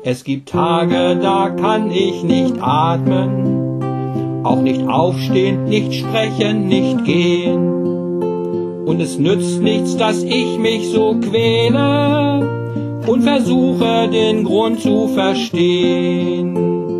Es gibt Tage, da kann ich nicht atmen, auch nicht aufstehen, nicht sprechen, nicht gehen. Und es nützt nichts, dass ich mich so quäle und versuche, den Grund zu verstehen.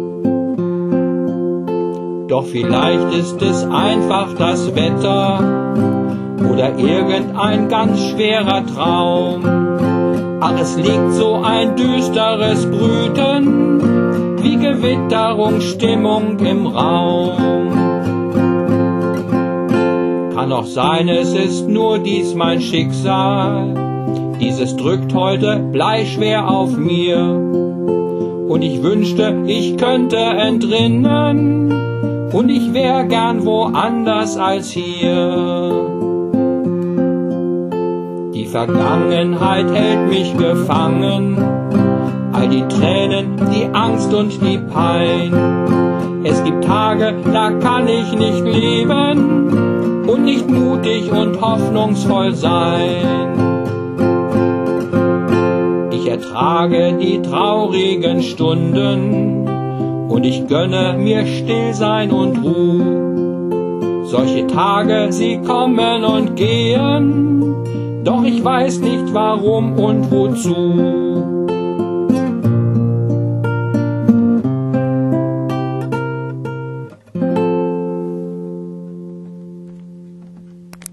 Doch vielleicht ist es einfach das Wetter oder irgendein ganz schwerer Traum. Ach, es liegt so ein düsteres Brüten wie Gewitterungsstimmung im Raum. Kann auch sein, es ist nur dies mein Schicksal. Dieses drückt heute bleischwer auf mir. Und ich wünschte, ich könnte entrinnen. Und ich wär gern woanders als hier. Die Vergangenheit hält mich gefangen. All die Tränen, die Angst und die Pein. Es gibt Tage, da kann ich nicht leben und nicht mutig und hoffnungsvoll sein. Ich ertrage die traurigen Stunden und ich gönne mir Stillsein und Ruhe. Solche Tage, sie kommen und gehen, doch ich weiß nicht warum und wozu.